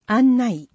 案内。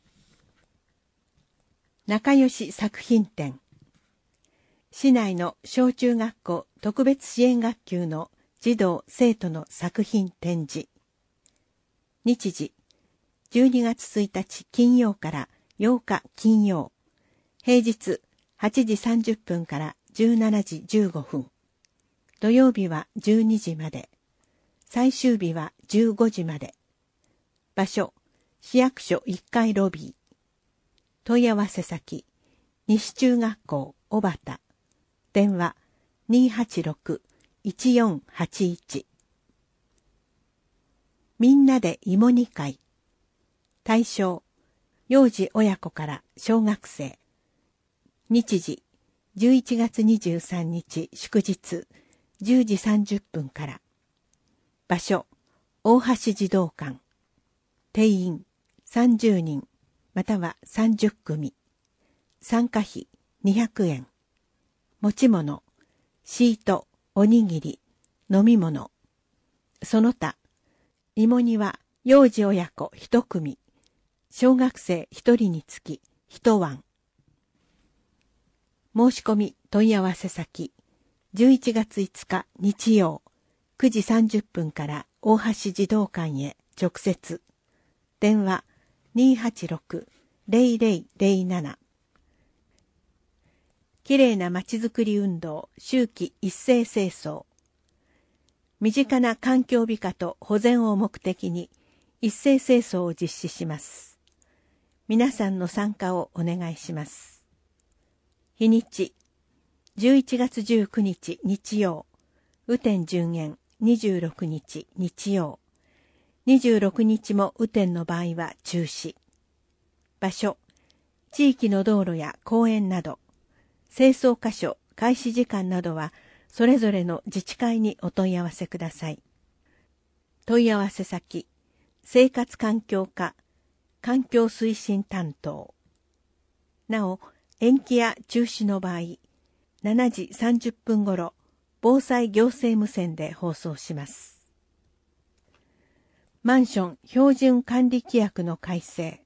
仲良し作品展。市内の小中学校特別支援学級の児童生徒の作品展示。日時、12月1日金曜から8日金曜。平日8時30分から17時15分。土曜日は12時まで。最終日は15時まで。場所、市役所1階ロビー。問い合わせ先、西中学校小畑。電話、286-1481。みんなで芋煮会。対象、幼児親子から小学生。日時、11月23日祝日、10時30分から。場所、大橋児童館。定員、30人、または30組。参加費、200円。持ち物、シート、おにぎり、飲み物。その他、芋煮は幼児親子1組、小学生1人につき1碗。申し込み問い合わせ先、11月5日日曜、9時30分から大橋児童館へ直接。電話、286-0007。きれいなまちづくり運動秋季一斉清掃。身近な環境美化と保全を目的に一斉清掃を実施します。皆さんの参加をお願いします。日にち、11月19日日曜、雨天順延26日日曜。26日も雨天の場合は中止。場所、地域の道路や公園など。清掃箇所、開始時間などは、それぞれの自治会にお問い合わせください。問い合わせ先、生活環境課、環境推進担当。なお、延期や中止の場合、7時30分ごろ、防災行政無線で放送します。マンション標準管理規約の改正。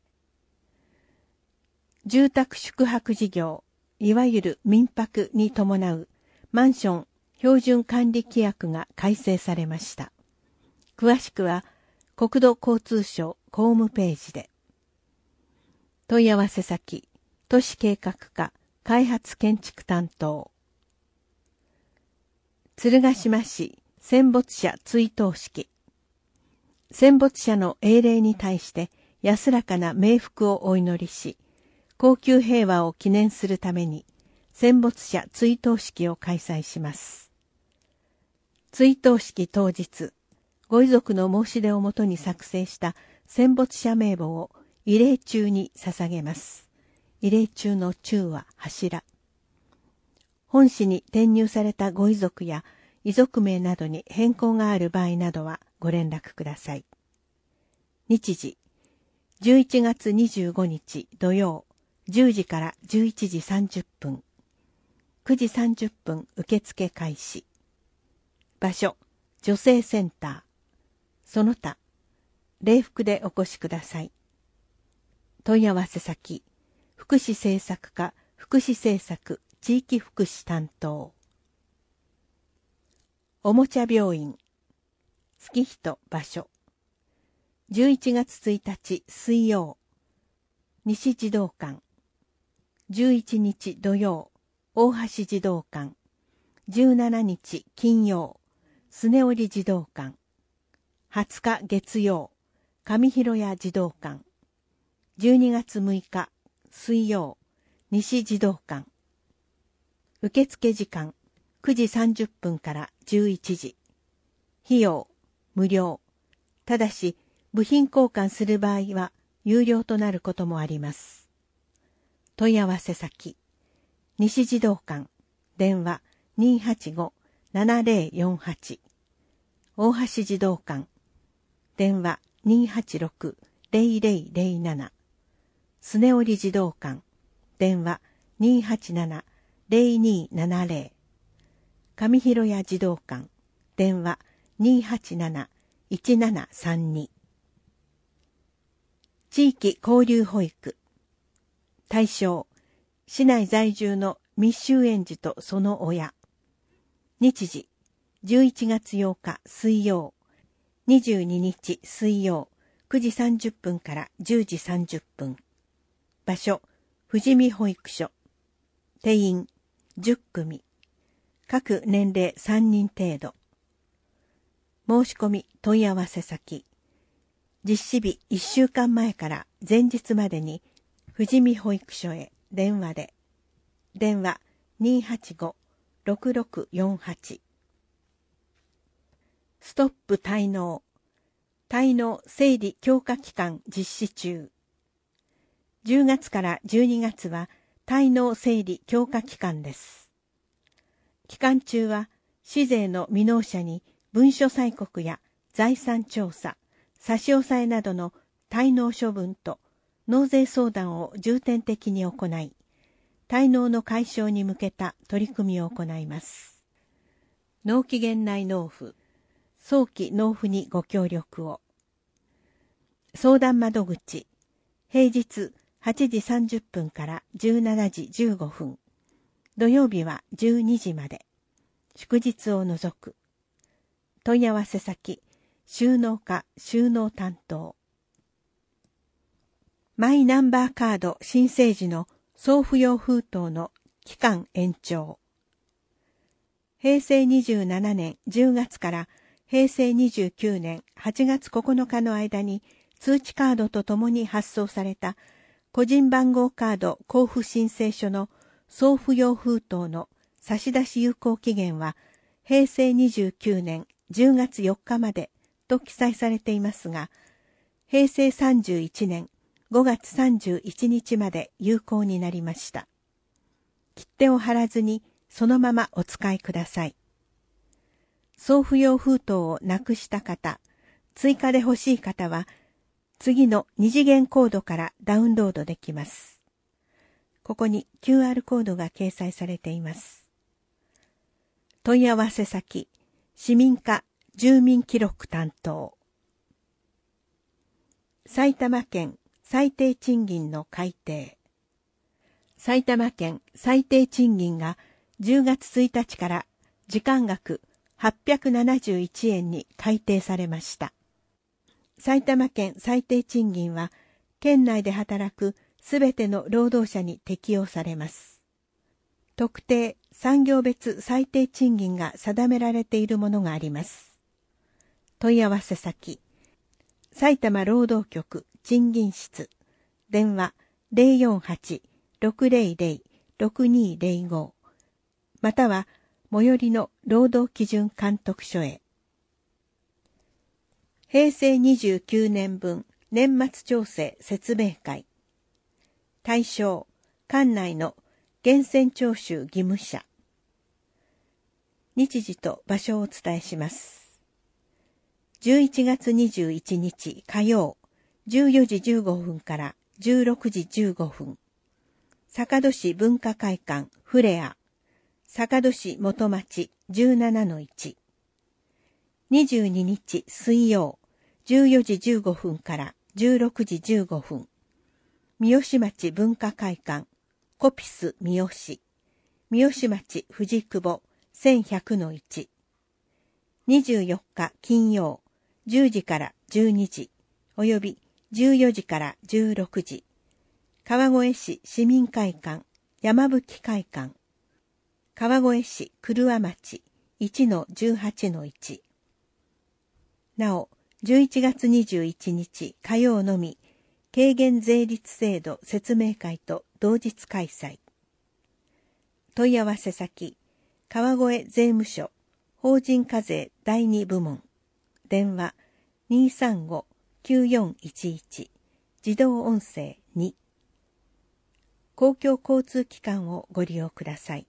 住宅宿泊事業、いわゆる民泊に伴うマンション標準管理規約が改正されました。詳しくは国土交通省ホームページで。問い合わせ先、都市計画課開発建築担当。鶴ヶ島市戦没者追悼式。戦没者の英霊に対して安らかな冥福をお祈りし、恒久平和を記念するために戦没者追悼式を開催します。追悼式当日、ご遺族の申し出をもとに作成した戦没者名簿を慰霊中に捧げます。慰霊中の中は柱。本誌に転入されたご遺族や遺族名などに変更がある場合などはご連絡ください。日時、11月25日土曜、10時から11時30分。9時30分受付開始。場所、女性センター。その他、礼服でお越しください。問い合わせ先、福祉政策課福祉政策地域福祉担当。おもちゃ病院。月日場所。11月1日水曜、西児童館。11日土曜、大橋児童館。17日金曜、スネオリ児童館。20日月曜、上広谷児童館。12月6日水曜、西児童館。受付時間9時30分から11時。費用無料。ただし部品交換する場合は有料となることもあります。問い合わせ先、西児童館、電話 285-7048。大橋児童館、電話 286-0007。スネオリ児童館、電話 287-0270。上広谷児童館、電話 287-1732。 地域交流保育。対象、市内在住の密集園児とその親。日時、11月8日水曜、22日水曜、9時30分から10時30分。場所、富士見保育所。定員、10組。各年齢3人程度。申し込み問い合わせ先。実施日1週間前から前日までに富士見保育所へ電話で。電話 285-6648。ストップ滞納。滞納整理強化期間実施中。10月から12月は滞納整理強化期間です。期間中は市税の未納者に文書催告や財産調査、差し押さえなどの滞納処分と納税相談を重点的に行い、滞納の解消に向けた取り組みを行います。納期限内納付、早期納付にご協力を。相談窓口、平日8時30分から17時15分、土曜日は12時まで、祝日を除く。問い合わせ先、収納課収納担当。マイナンバーカード申請時の送付用封筒の期間延長。平成27年10月から平成29年8月9日の間に通知カードとともに発送された個人番号カード交付申請書の送付用封筒の差出有効期限は平成29年10月4日までと記載されていますが、平成31年5月31日まで有効になりました。切手を貼らずにそのままお使いください。送付用封筒をなくした方、追加で欲しい方は、次の2次元コードからダウンロードできます。ここに QR コードが掲載されています。問い合わせ先、市民課住民記録担当。埼玉県最低賃金の改定。埼玉県最低賃金が10月1日から時間額871円に改定されました。埼玉県最低賃金は県内で働くすべての労働者に適用されます。特定産業別最低賃金が定められているものがあります。問い合わせ先、埼玉労働局賃金室、電話 048-600-6205 または最寄りの労働基準監督署へ。平成29年分年末調整説明会。対象、管内の源泉徴収義務者。日時と場所をお伝えします。11月21日火曜、14時15分から16時15分。坂戸市文化会館フレア。坂戸市元町 17-1。22日水曜、14時15分から16時15分。三好町文化会館コピス三好。三好町藤久保 1100-1。24日金曜、10時から12時、および14時から16時。川越市市民会館山吹会館。川越市久和町 1-18-1。なお、11月21日火曜のみ、軽減税率制度説明会と同日開催。問い合わせ先、川越税務署法人課税第2部門。電話 235-9411 自動音声2。公共交通機関をご利用ください。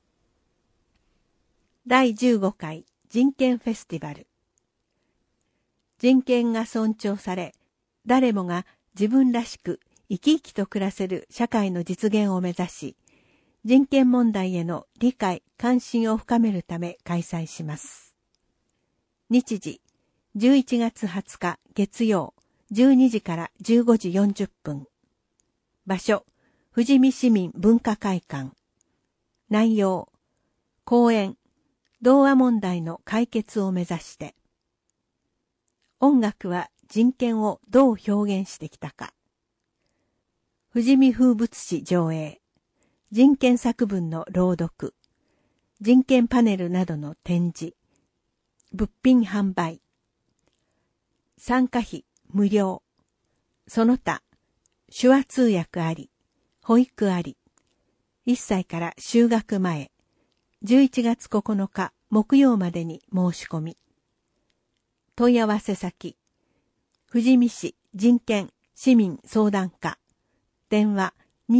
第15回人権フェスティバル。人権が尊重され、誰もが自分らしく生き生きと暮らせる社会の実現を目指し、人権問題への理解・関心を深めるため開催します。日時、11月20日月曜、 12時から15時40分。場所、富士見市民文化会館。内容、講演、同和問題の解決を目指して。音楽は人権をどう表現してきたか。富士見風物詩上映。人権作文の朗読。人権パネルなどの展示。物品販売。参加費無料。その他、手話通訳あり、保育あり。1歳から就学前。11月9日木曜までに申し込み。問い合わせ先。富士見市人権市民相談課。電話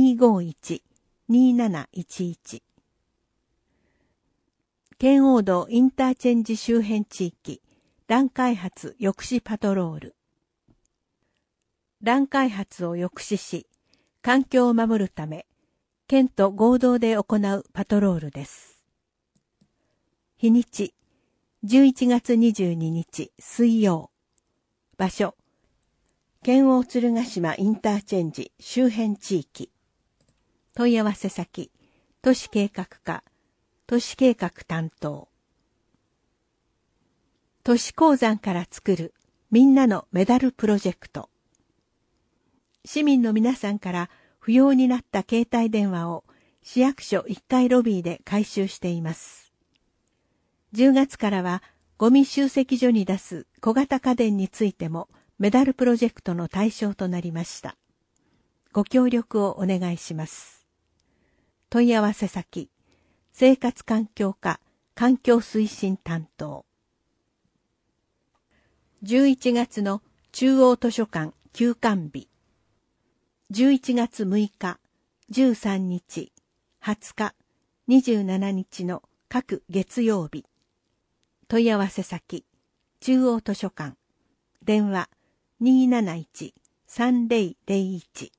251-2711。圏央道インターチェンジ周辺地域、乱開発抑止パトロール。乱開発を抑止し、環境を守るため、県と合同で行うパトロールです。日にち、11月22日水曜。場所、県央鶴ヶ島インターチェンジ周辺地域。問い合わせ先、都市計画課、都市計画担当。都市鉱山から作るみんなのメダルプロジェクト。市民の皆さんから不要になった携帯電話を市役所1階ロビーで回収しています。10月からはゴミ集積所に出す小型家電についてもメダルプロジェクトの対象となりました。ご協力をお願いします。問い合わせ先、生活環境課環境推進担当。11月の中央図書館休館日。11月6日、13日、20日、27日の各月曜日。問い合わせ先、中央図書館。電話271-3001。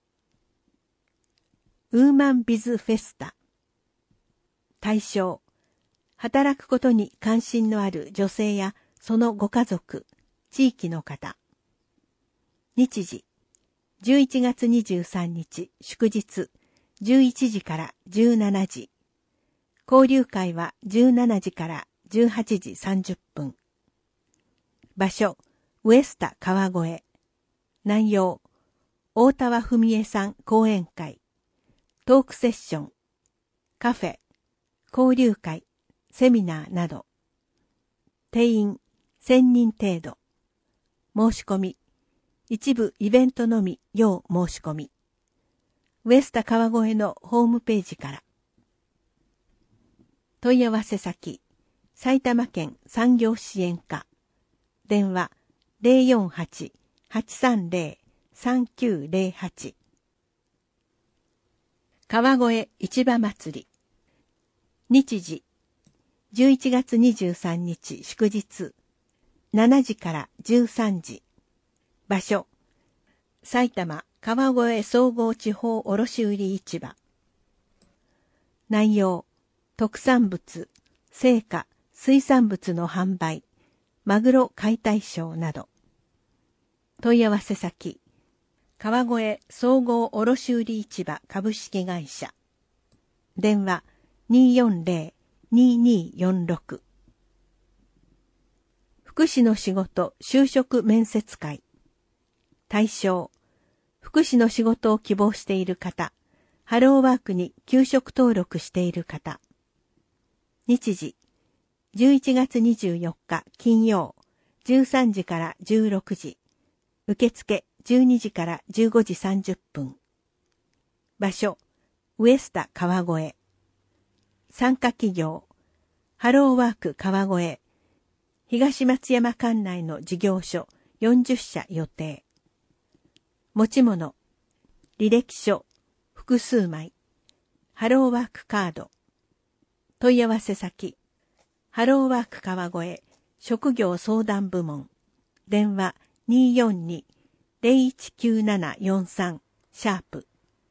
ウーマンビズフェスタ。対象、働くことに関心のある女性やそのご家族、地域の方。日時、11月23日祝日11時から17時。交流会は17時から18時30分。場所、ウエスタ川越。内容、大田和文江さん講演会。トークセッション、カフェ、交流会、セミナーなど。定員1000人程度。申し込み、一部イベントのみ要申し込み。ウエスタ川越のホームページから。問い合わせ先、埼玉県産業支援課。電話048-830-3908。川越市場祭り。日時、11月23日祝日、7時から13時。場所、埼玉川越総合地方卸売市場。内容、特産物、青果、水産物の販売、マグロ解体ショーなど。問い合わせ先、川越総合卸売市場株式会社。電話240-2246。福祉の仕事就職面接会。対象、福祉の仕事を希望している方、ハローワークに休職登録している方。日時、11月24日金曜、13時から16時。受付12時から15時30分。場所、ウエスタ川越。参加企業、ハローワーク川越。東松山管内の事業所40社予定。持ち物、履歴書、複数枚。ハローワークカード。問い合わせ先、ハローワーク川越職業相談部門。電話242-019743シャープ。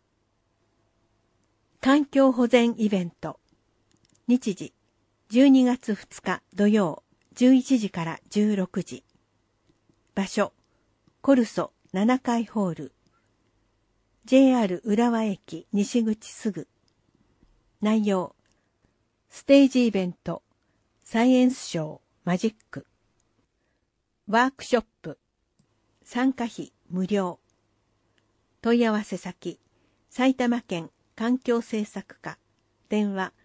環境保全イベント。日時、12月2日土曜、11時から16時。場所、 コルソ7階ホール、JR 浦和駅西口すぐ。内容、ステージイベント、サイエンスショー、マジック。ワークショップ、参加費無料。問い合わせ先、埼玉県環境政策課、電話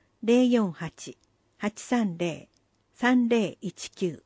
048-830-3019。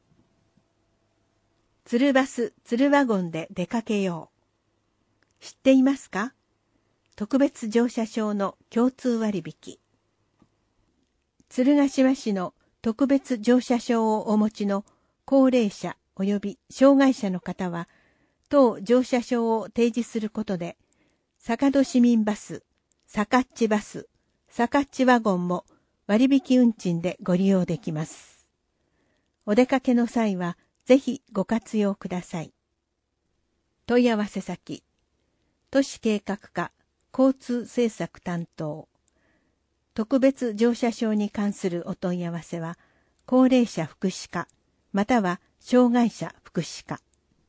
ツルバス・ツルワゴンで出かけよう。知っていますか？特別乗車証の共通割引。鶴ヶ島市の特別乗車証をお持ちの高齢者及び障害者の方は、当乗車証を提示することで、坂戸市民バス、さかっちバス、さかっちワゴンも割引運賃でご利用できます。お出かけの際は、ぜひご活用ください。問い合わせ先、都市計画課交通政策担当。特別乗車証に関するお問い合わせは、高齢者福祉課、または障害者福祉課。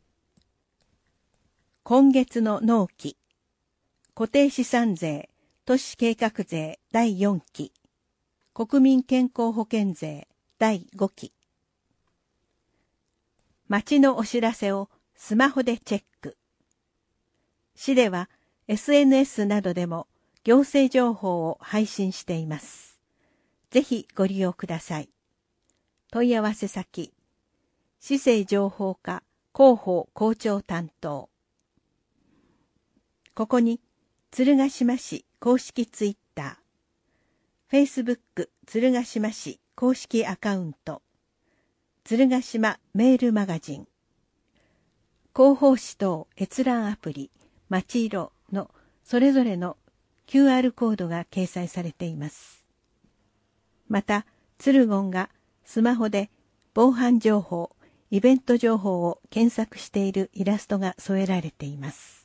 今月の納期、固定資産税、都市計画税第4期、国民健康保険税第5期。町のお知らせをスマホでチェック。市では SNS などでも行政情報を配信しています。ぜひご利用ください。問い合わせ先、市政情報課広報校長担当。ここに鶴ヶ島市公式ツイッター、Facebook 鶴ヶ島市公式アカウント、鶴ヶ島メールマガジン、広報誌等閲覧アプリ、まちいろのそれぞれの QR コードが掲載されています。また、ツルゴンがスマホで防犯情報、イベント情報を検索しているイラストが添えられています。